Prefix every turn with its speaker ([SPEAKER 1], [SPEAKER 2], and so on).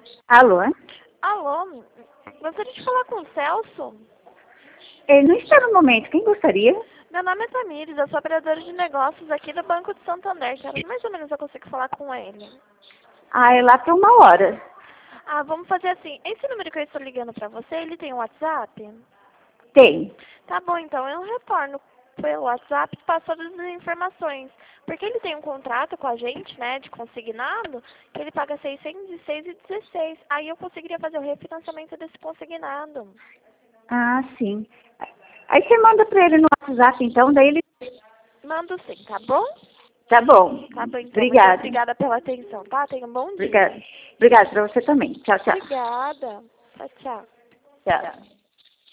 [SPEAKER 1] Alô?
[SPEAKER 2] Alô, gostaria de falar com o Celso?
[SPEAKER 1] Ele não está no momento. Quem gostaria?
[SPEAKER 2] Meu nome é Tamires, eu sou operadora de negócios aqui do Banco de Santander. Quero mais ou menos eu consigo falar com ele.
[SPEAKER 1] Ah, é lá para 1 hora.
[SPEAKER 2] Ah, vamos fazer assim. Esse número que eu estou ligando pra você, ele tem um WhatsApp?
[SPEAKER 1] Tem.
[SPEAKER 2] Tá bom, então eu retorno pelo WhatsApp e passo todas as informações. Porque ele tem um contrato com a gente, né, de consignado, que ele paga 606,16. Aí eu conseguiria fazer o refinanciamento desse consignado.
[SPEAKER 1] Ah, sim. Aí você manda para ele no WhatsApp, então, daí ele...
[SPEAKER 2] Mando sim, tá bom?
[SPEAKER 1] Tá bom.
[SPEAKER 2] Tá bom, então. Muito
[SPEAKER 1] Obrigada.
[SPEAKER 2] obrigada pela atenção, tá? Tenha um bom dia.
[SPEAKER 1] Obrigada. Obrigada para você também. Tchau, tchau.
[SPEAKER 2] Obrigada. Tchau, tchau.
[SPEAKER 1] Tchau.